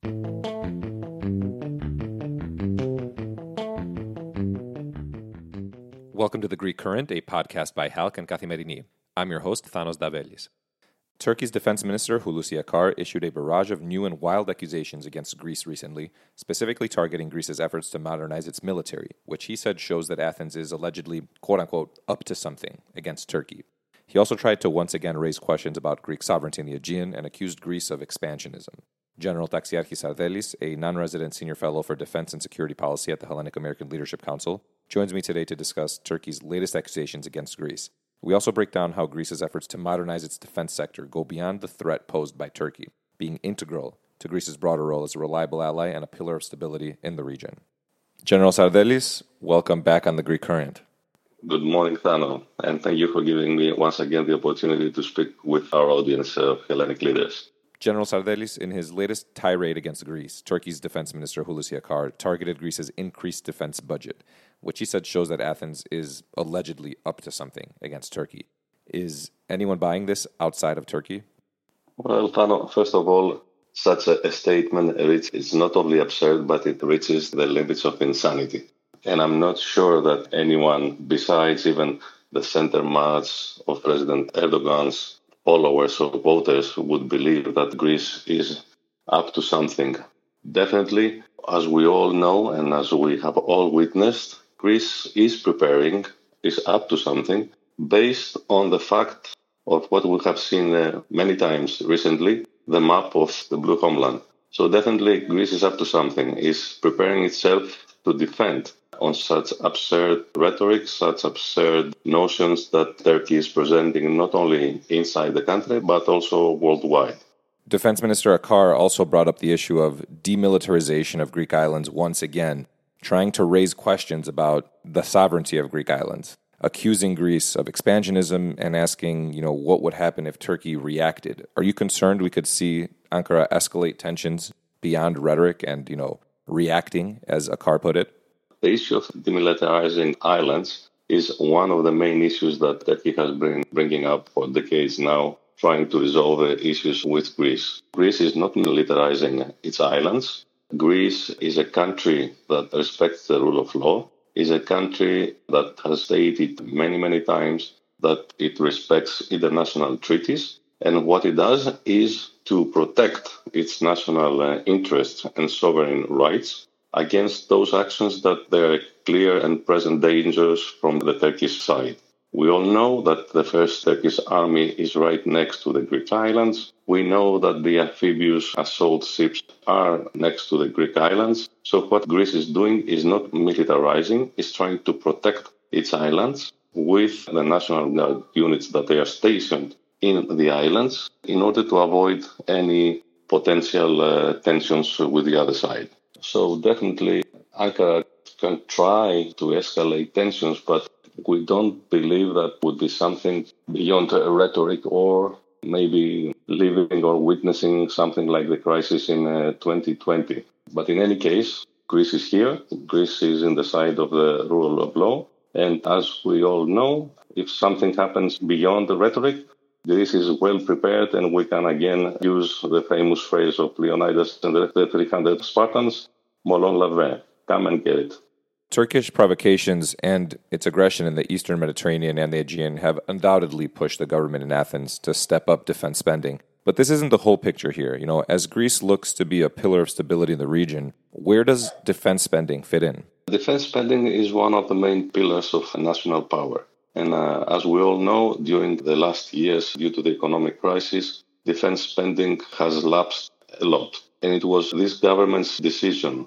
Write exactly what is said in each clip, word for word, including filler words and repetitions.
Welcome to The Greek Current, a podcast by Halk and Kathimerini. I'm your host, Thanos Davelis. Turkey's defense minister, Hulusi Akar, issued a barrage of new and wild accusations against Greece recently, specifically targeting Greece's efforts to modernize its military, which he said shows that Athens is allegedly, quote-unquote, up to something against Turkey. He also tried to once again raise questions about Greek sovereignty in the Aegean and accused Greece of expansionism. General Taxiarchis Ardelis, a non-resident senior fellow for defense and security policy at the Hellenic American Leadership Council, joins me today to discuss Turkey's latest accusations against Greece. We also break down how Greece's efforts to modernize its defense sector go beyond the threat posed by Turkey, being integral to Greece's broader role as a reliable ally and a pillar of stability in the region. General Sardelis, welcome back on The Greek Current. Good morning, Thano, and thank you for giving me once again the opportunity to speak with our audience of Hellenic leaders. General Sardelis, in his latest tirade against Greece, Turkey's defense minister Hulusi Akar targeted Greece's increased defense budget, which he said shows that Athens is allegedly up to something against Turkey. Is anyone buying this outside of Turkey? Well, Thano, first of all, such a, a statement is not only absurd, but it reaches the limits of insanity. And I'm not sure that anyone besides even the center mass of President Erdogan's followers or voters would believe that Greece is up to something. Definitely, as we all know and as we have all witnessed, Greece is preparing, is up to something, based on the fact of what we have seen uh, many times recently, the map of the Blue Homeland. So definitely Greece is up to something, is preparing itself to defend on such absurd rhetoric, such absurd notions that Turkey is presenting not only inside the country, but also worldwide. Defense Minister Akar also brought up the issue of demilitarization of Greek islands once again, trying to raise questions about the sovereignty of Greek islands, accusing Greece of expansionism and asking, you know, what would happen if Turkey reacted. Are you concerned we could see Ankara escalate tensions beyond rhetoric and, you know, reacting, as Akar put it? The issue of demilitarizing islands is one of the main issues that Turkey has been bringing up for decades now, trying to resolve the issues with Greece. Greece is not militarizing its islands. Greece is a country that respects the rule of law, is a country that has stated many, many times that it respects international treaties. And what it does is to protect its national uh, interests and sovereign rights against those actions that there are clear and present dangers from the Turkish side. We all know that the first Turkish army is right next to the Greek islands. We know that the amphibious assault ships are next to the Greek islands. So what Greece is doing is not militarizing, it's trying to protect its islands with the national guard units that they are stationed in the islands in order to avoid any potential uh, tensions with the other side. So definitely Ankara can try to escalate tensions, but we don't believe that would be something beyond a rhetoric or maybe living or witnessing something like the crisis in uh, twenty twenty. But in any case, Greece is here. Greece is in the side of the rule of law. And as we all know, if something happens beyond the rhetoric, Greece is well prepared, and we can again use the famous phrase of Leonidas and the three hundred Spartans, Molon lave, come and get it. Turkish provocations and its aggression in the Eastern Mediterranean and the Aegean have undoubtedly pushed the government in Athens to step up defense spending. But this isn't the whole picture here. You know, as Greece looks to be a pillar of stability in the region, where does defense spending fit in? Defense spending is one of the main pillars of national power. And uh, as we all know, during the last years, due to the economic crisis, defense spending has lapsed a lot. And it was this government's decision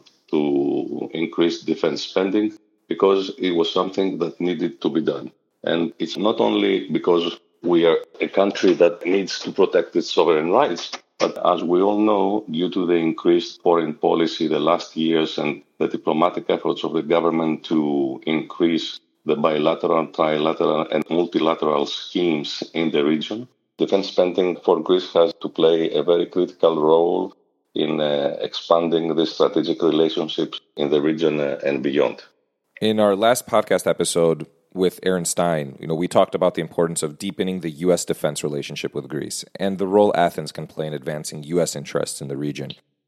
to increase defense spending because it was something that needed to be done. And it's not only because we are a country that needs to protect its sovereign rights, but as we all know, due to the increased foreign policy the last years and the diplomatic efforts of the government to increase the bilateral, trilateral, and multilateral schemes in the region, defense spending for Greece has to play a very critical role in uh, expanding the strategic relationships in the region uh, and beyond. In our last podcast episode with Aaron Stein, you know, we talked about the importance of deepening the U S defense relationship with Greece and the role Athens can play in advancing U S interests in the region.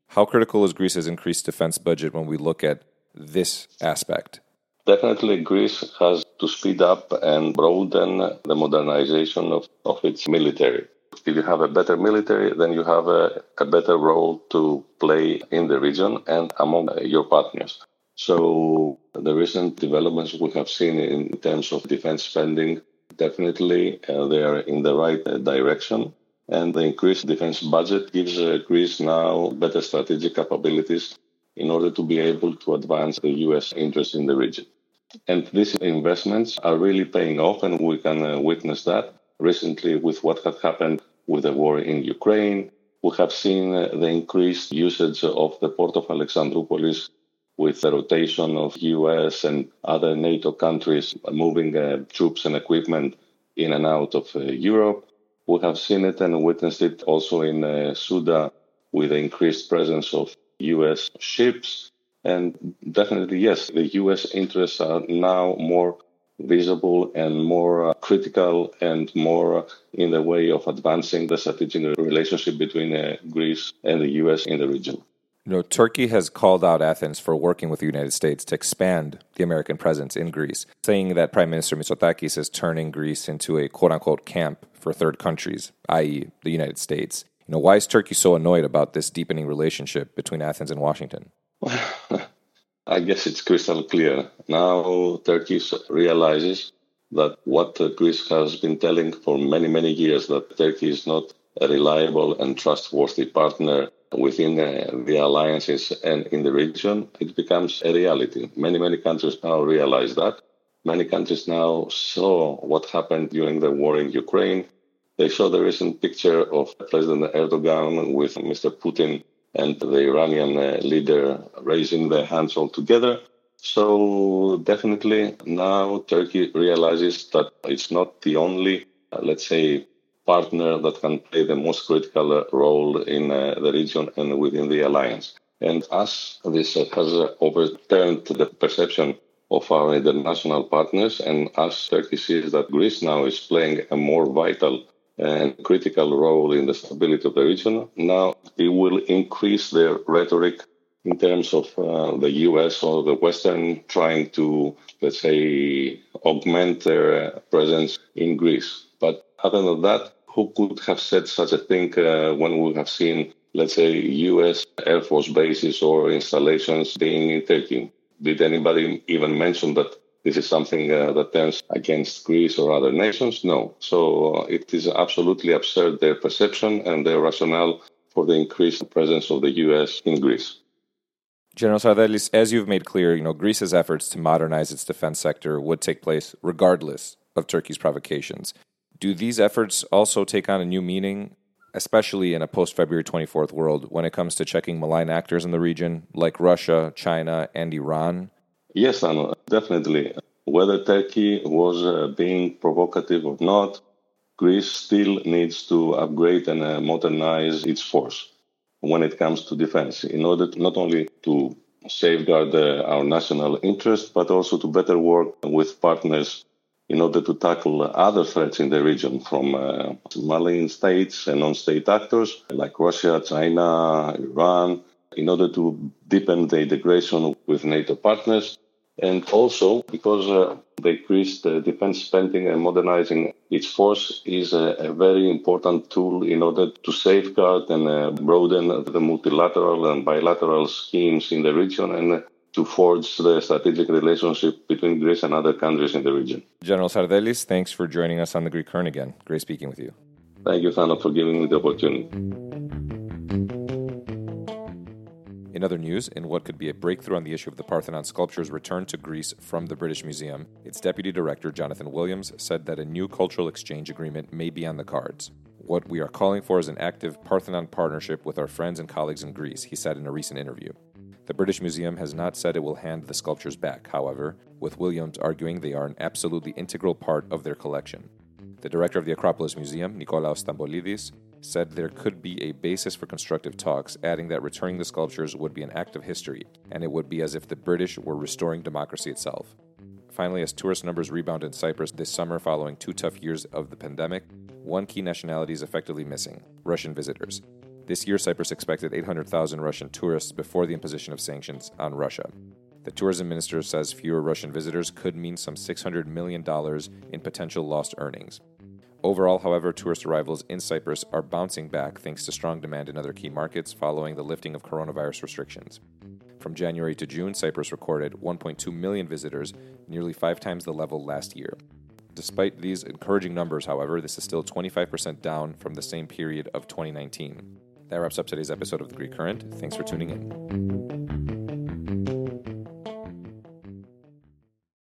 How critical is Greece's increased defense budget when we look at this aspect? Definitely, Greece has to speed up and broaden the modernization of, of its military. If you have a better military, then you have a, a better role to play in the region and among your partners. So the recent developments we have seen in terms of defense spending, definitely uh, they are in the right uh, direction. And the increased defense budget gives uh, Greece now better strategic capabilities in order to be able to advance the U S interest in the region. And these investments are really paying off, and we can uh, witness that recently with what has happened with the war in Ukraine. We have seen uh, the increased usage of the port of Alexandroupolis with the rotation of U S and other NATO countries moving uh, troops and equipment in and out of uh, Europe. We have seen it and witnessed it also in uh, Suda with the increased presence of U S ships. And definitely, yes, the U S interests are now more visible and more uh, critical and more uh, in the way of advancing the strategic relationship between uh, Greece and the U S in the region. You know, Turkey has called out Athens for working with the United States to expand the American presence in Greece, saying that Prime Minister Mitsotakis is turning Greece into a quote-unquote camp for third countries, that is the United States. You know, why is Turkey so annoyed about this deepening relationship between Athens and Washington? I guess it's crystal clear. Now Turkey realizes that what Greece has been telling for many, many years, that Turkey is not a reliable and trustworthy partner within uh, the alliances and in the region, it becomes a reality. Many, many countries now realize that. Many countries now saw what happened during the war in Ukraine. They saw the recent picture of President Erdogan with Mister Putin and the Iranian uh, leader raising their hands all together. So definitely now Turkey realizes that it's not the only, uh, let's say, partner that can play the most critical role in uh, the region and within the alliance. And as this uh, has uh, overturned the perception of our international partners, and as Turkey sees that Greece now is playing a more vital and critical role in the stability of the region, now it will increase their rhetoric in terms of uh, the U S or the Western trying to, let's say, augment their uh, presence in Greece. But other than that, who could have said such a thing uh, when we have seen, let's say, U S Air Force bases or installations being in Turkey? Did anybody even mention that this is something uh, that turns against Greece or other nations? No. So uh, it is absolutely absurd, their perception and their rationale for the increased presence of the U S in Greece. General Sardellis, as you've made clear, you know, Greece's efforts to modernize its defense sector would take place regardless of Turkey's provocations. Do these efforts also take on a new meaning, especially in a post-February twenty-fourth world, when it comes to checking malign actors in the region, like Russia, China, and Iran? Yes, Anna, definitely. Whether Turkey was uh, being provocative or not, Greece still needs to upgrade and uh, modernize its force when it comes to defense, in order to not only to safeguard uh, our national interest, but also to better work with partners in order to tackle other threats in the region from uh, malign states and non-state actors like Russia, China, Iran, in order to deepen the integration with NATO partners. And also because uh, the increased uh, defense spending and modernizing its force is a, a very important tool in order to safeguard and uh, broaden the multilateral and bilateral schemes in the region and to forge the strategic relationship between Greece and other countries in the region. General Sardellis, thanks for joining us on the Greek Current again. Great speaking with you. Thank you, Thano, for giving me the opportunity. In other news, in what could be a breakthrough on the issue of the Parthenon sculpture's return to Greece from the British Museum, its deputy director, Jonathan Williams, said that a new cultural exchange agreement may be on the cards. What we are calling for is an active Parthenon partnership with our friends and colleagues in Greece, he said in a recent interview. The British Museum has not said it will hand the sculptures back, however, with Williams arguing they are an absolutely integral part of their collection. The director of the Acropolis Museum, Nikolaos Stambolidis, said there could be a basis for constructive talks, adding that returning the sculptures would be an act of history, and it would be as if the British were restoring democracy itself. Finally, as tourist numbers rebound in Cyprus this summer following two tough years of the pandemic, one key nationality is effectively missing: Russian visitors. This year, Cyprus expected eight hundred thousand Russian tourists before the imposition of sanctions on Russia. The tourism minister says fewer Russian visitors could mean some six hundred million dollars in potential lost earnings. Overall, however, tourist arrivals in Cyprus are bouncing back thanks to strong demand in other key markets following the lifting of coronavirus restrictions. From January to June, Cyprus recorded one point two million visitors, nearly five times the level last year. Despite these encouraging numbers, however, this is still twenty-five percent down from the same period of twenty nineteen. That wraps up today's episode of The Greek Current. Thanks for tuning in.